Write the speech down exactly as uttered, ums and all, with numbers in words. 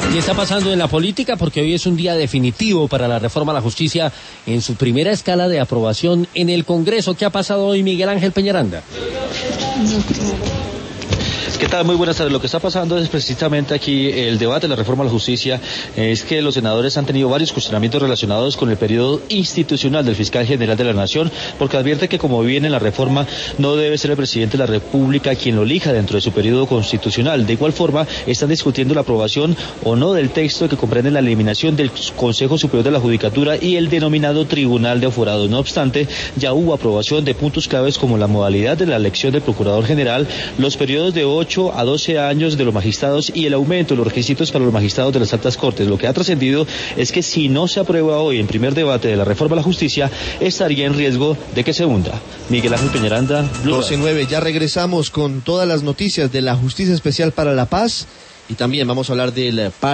¿Qué está pasando en la política? Porque hoy es un día definitivo para la reforma a la justicia en su primera escala de aprobación en el Congreso. ¿Qué ha pasado hoy, Miguel Ángel Peñaranda? ¿Qué tal? Muy buenas tardes. Lo que está pasando es precisamente aquí el debate de la reforma a la justicia. Es que los senadores han tenido varios cuestionamientos relacionados con el periodo institucional del fiscal general de la Nación, porque advierte que como viene la reforma no debe ser el presidente de la República quien lo elija dentro de su periodo constitucional. De igual forma, están discutiendo la aprobación o no del texto que comprende la eliminación del Consejo Superior de la Judicatura y el denominado Tribunal de Aforados. No obstante, ya hubo aprobación de puntos claves como la modalidad de la elección del Procurador General, los periodos de ocho a doce años de los magistrados y el aumento de los requisitos para los magistrados de las altas cortes. Lo que ha trascendido es que si no se aprueba hoy en primer debate de la reforma a la justicia, estaría en riesgo de que se hunda. Miguel Ángel Peñaranda, doce nueve, ya regresamos con todas las noticias de la Justicia Especial para la Paz y también vamos a hablar del